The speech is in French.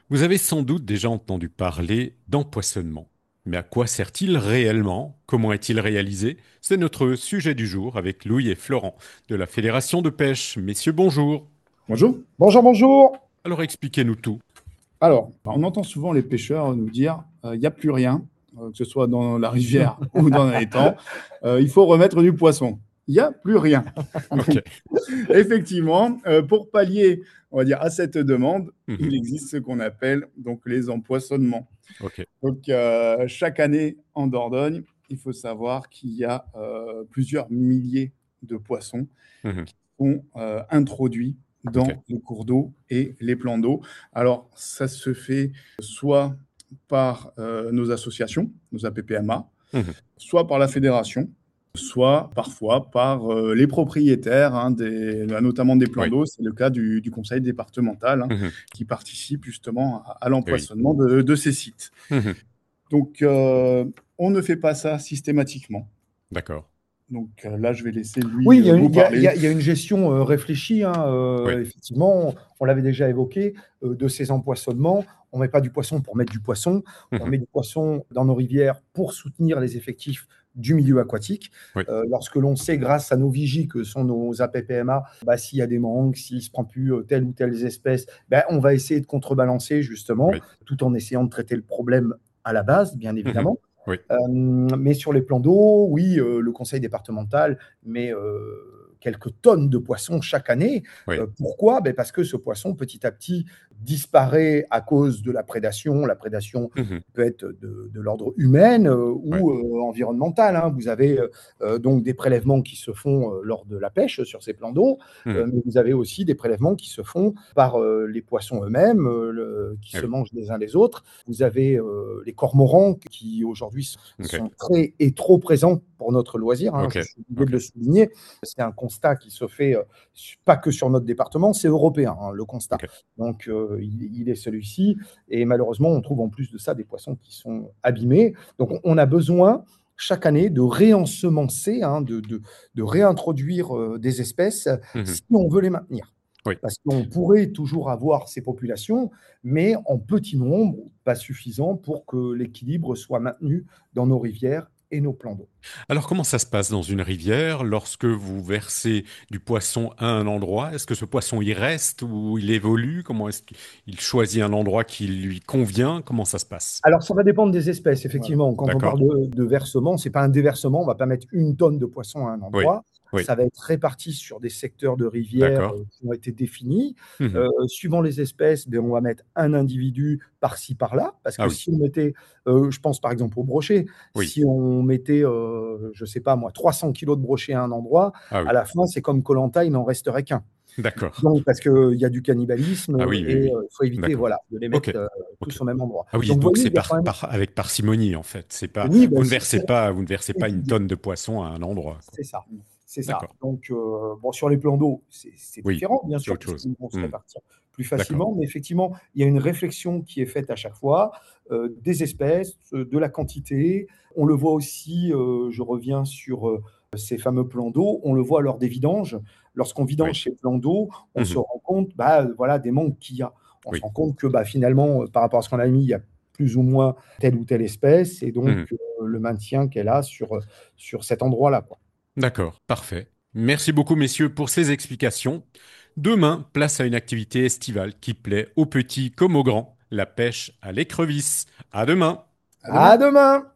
Vous avez sans doute déjà entendu parler d'empoisonnement. Mais à quoi sert-il réellement? Comment est-il réalisé? C'est notre sujet du jour avec Louis et Florent de la Fédération de pêche. Messieurs, bonjour. Bonjour. Bonjour, bonjour. Alors expliquez-nous tout. Alors, on entend souvent les pêcheurs nous dire il n'y a plus rien, que ce soit dans la rivière ou dans les étangs, il faut remettre du poisson. Il n'y a plus rien. Ok. Effectivement, pour pallier, on va dire, à cette demande, Mhm. il existe ce qu'on appelle donc les empoisonnements. Ok. Donc, chaque année en Dordogne, il faut savoir qu'il y a plusieurs milliers de poissons Mhm. sont introduits Ok. dans les cours d'eau et les plans d'eau. Alors, ça se fait soit par nos associations, nos APPMA, Mhm. soit par la fédération, soit parfois par les propriétaires, hein, notamment des plans Oui. d'eau. C'est le cas du conseil départemental, hein, Mhm. qui participe justement à Oui. l'empoisonnement de ces sites. Mhm. Donc, on ne fait pas ça systématiquement. D'accord. Donc là, je vais laisser lui Oui, il y a une, vous il y a- il y parler. a- il y a une gestion réfléchie, hein, Oui. effectivement, on l'avait déjà évoqué, de ces empoisonnements. On ne met pas du poisson pour mettre du poisson, on Mhm. met du poisson dans nos rivières pour soutenir les effectifs du milieu aquatique. Oui. Lorsque l'on sait, grâce à nos vigies que sont nos APPMA, bah, s'il y a des manques, s'il ne se prend plus telle ou telle espèce, bah, on va essayer de contrebalancer justement, Oui. tout en essayant de traiter le problème à la base, bien Mhm. évidemment. Oui. Mais sur les plans d'eau, oui, le conseil départemental met quelques tonnes de poissons chaque année. Oui. Pourquoi? Ben parce que ce poisson, petit à petit, disparaît à cause de la prédation. La prédation Mhm. peut être de l'ordre humaine Ouais. ou environnemental, hein. Vous avez donc des prélèvements qui se font lors de la pêche sur ces plans d'eau, Mhm. mais vous avez aussi des prélèvements qui se font par les poissons eux-mêmes, qui Ah se oui. mangent les uns les autres. Vous avez les cormorans qui aujourd'hui Ok. sont très et trop présents pour notre loisir, hein, Ok. je suis obligé de Ok. le souligner. C'est un constat qui se fait pas que sur notre département, c'est européen, hein, le constat. Ok. Donc il est celui-ci, et malheureusement on trouve en plus de ça des poissons qui sont abîmés. Donc on a besoin chaque année de réensemencer, hein, de réintroduire des espèces Mhm. si on veut les maintenir. Oui. Parce qu'on pourrait toujours avoir ces populations, mais en petit nombre, pas suffisant pour que l'équilibre soit maintenu dans nos rivières et nos plans d'eau. Alors, comment ça se passe dans une rivière lorsque vous versez du poisson à un endroit? Est-ce que ce poisson y reste ou il évolue? Comment est-ce qu'il choisit un endroit qui lui convient? Comment ça se passe? Alors, ça va dépendre des espèces, Voilà. effectivement. Quand on parle D'accord? de versement, c'est pas un déversement. On va pas mettre une tonne de poisson à un Oui. endroit. Oui. Ça va être réparti sur des secteurs de rivières D'accord. qui ont été définis. Mhm. Suivant les espèces, ben, on va mettre un individu par-ci, par-là. Parce Ah que oui. si on mettait, je pense par exemple au brochet, Oui. si on mettait, je sais pas moi, 300 kilos de brochet à un endroit, Ah à oui. la fin, c'est comme koh il n'en resterait qu'un. D'accord. Donc, parce qu'il y a du cannibalisme Ah oui, et oui, il oui. faut éviter, D'accord. voilà, de les Ok. mettre Ok. tous au même endroit. Ah oui, Donc, vous donc voyez, c'est il y a quand même. avec parcimonie en fait. C'est pas, Oui, ben, c'est pour vous ne versez pas une étudier. tonne de poisson à un endroit, quoi. C'est ça. C'est ça. D'accord. Donc, bon, sur les plans d'eau, c'est Oui, différent, bien c'est sûr, autre chose. puisqu'ils vont se Hmm. répartir plus D'accord. facilement. Mais effectivement, il y a une réflexion qui est faite à chaque fois, des espèces, de la quantité. On le voit aussi, je reviens sur ces fameux plans d'eau, on le voit lors des vidanges. Lorsqu'on Oui. vidange ces plans d'eau, on se Mhm. rend compte, bah, voilà, des manques qu'il y a. On se Oui. rend compte que bah, finalement, par rapport à ce qu'on a mis, il y a plus ou moins telle ou telle espèce, et donc Mhm. le maintien qu'elle a sur cet endroit-là, quoi. D'accord. Parfait. Merci beaucoup, messieurs, pour ces explications. Demain, place à une activité estivale qui plaît aux petits comme aux grands, la pêche à l'écrevisse. À demain. À À demain. demain!